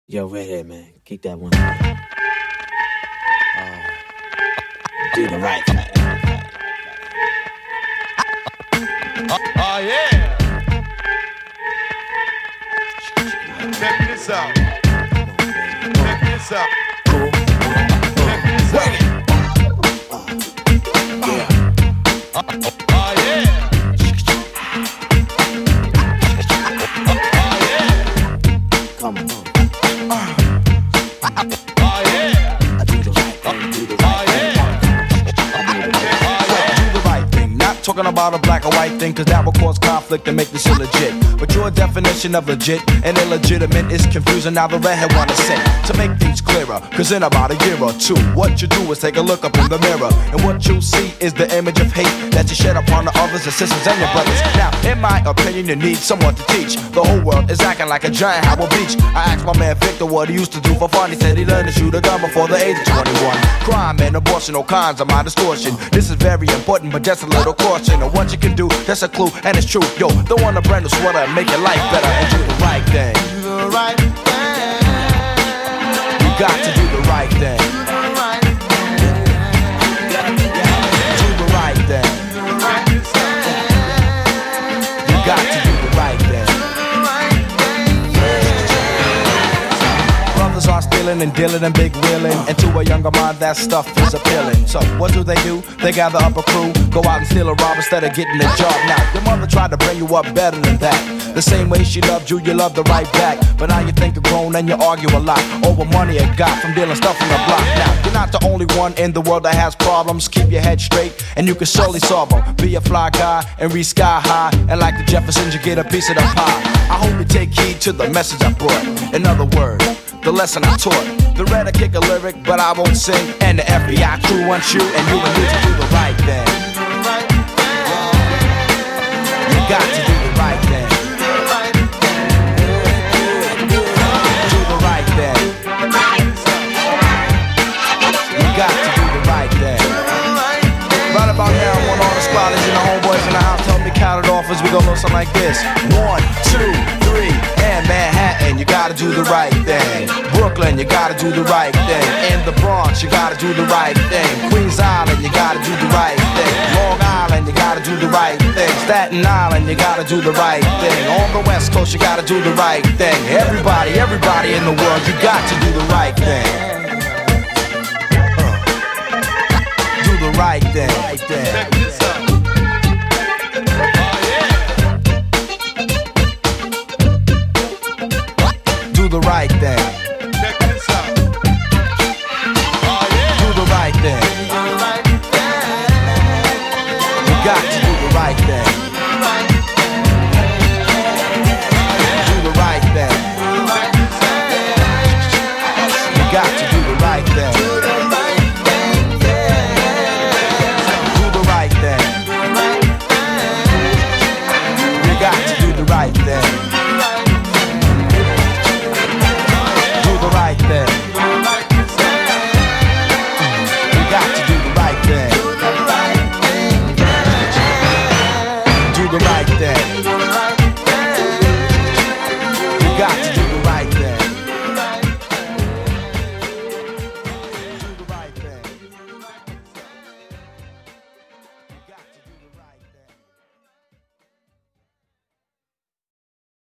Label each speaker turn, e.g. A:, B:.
A: Yo, redhead man, keep that one. Do the right thing.
B: Oh yeah. Check this out. Check this out. Check this out.
A: Yeah.
B: Oh yeah. Oh yeah.
A: Come on.
B: Oh yeah.
A: I do the right thing, do the right thing.
C: Do the right thing, not talking about a black or white thing, cause that will cause conflict and make this illegit. But your definition of legit and illegitimate is confusing. Now the redhead wanna say, to make things clearer, cause in about a year or two, what you do is take a look up in the mirror, and what you'll see is the image of hate that you shed upon the others, the sisters and your brothers. Now, in my opinion, you need someone to teach. The whole world is acting like a giant Howell Beach. I asked my man Victor what he used to do for fun. He said he learned to shoot a gun before the age of 21. Crime and abortion, all kinds of my distortion. This is very important, but just a little caution of what you can do. That's a clue, and it's true. Yo, don't want a brand new sweater and make your life better and do the right thing.
B: Do the right thing.
C: You got to do the right thing. Do the right thing. You got to do the right thing. Brothers are stealing and dealing and big wheeling, and to a younger mind that stuff is appealing. So what do? They gather up a crew, go out and steal a rob instead of getting a job. Now your mother tried to bring you up better than that. The same way she loved you, you loved her right back. But now you think you're grown and you argue a lot over money you got from dealing stuff from the block. Now you're not the only one in the world that has problems. Keep your head straight and you can surely solve them. Be a fly guy and reach sky high, and like the Jeffersons you get a piece of the pie. I hope you take heed to the message I brought. In other words, the lesson I taught. The red I kick a lyric, but I won't sing. And the FBI crew wants you and you to do the right thing. You got to do the right thing. Do the right thing. You got to do the right thing. Right about now, I want all the squatters and the homeboys in the house to help me count it off as we go look something like this. 1, 2, 3, and Manhattan, you gotta do the right thing. Brooklyn, you gotta do the right thing. In the Bronx, you gotta do the right thing. Queens Island, you gotta do the right thing. Long Island, you gotta do the right thing. Staten Island, you gotta do the right thing. On the West Coast, you gotta do the right thing. Everybody in the world, you got to do the right thing. Do the right thing.
B: Check this out.
C: Do the right thing.
B: Check this out.
C: Do the right thing. You got to do the right thing. Do the right thing. You got to do the right thing. Do the right thing. You got to do the right thing. Do the right thing. You got to do the right thing. Do the right thing. You got to